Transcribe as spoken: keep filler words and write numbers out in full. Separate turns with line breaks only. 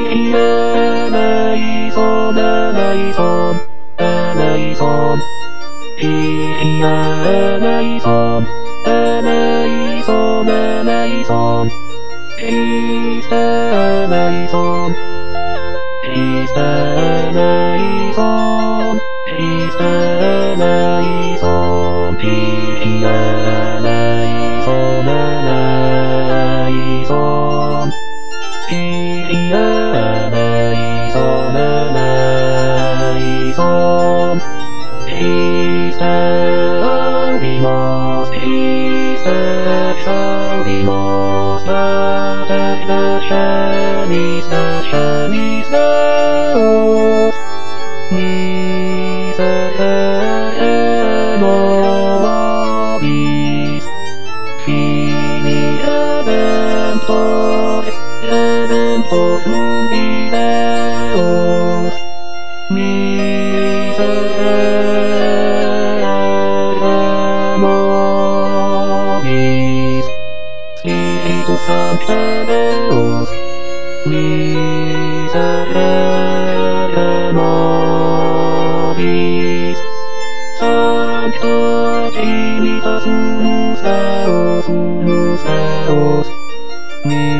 eleison, eleison, eleison. Eleison, eleison, eleison. Peace, eleison. Peace, eleison. Peace, eleison. Peace, eleison, eleison. Peace, eleison, eleison. Peace exaudimos, peace exaudimos, pater nascenis, nascenis Deus, miserere nobis, fini redemptor, redemptor mundi Deus, miserere nobis, Spiritus Sancte Deus, miserere nobis, Sancta Trinitas unus Deus, unus Deus, miserere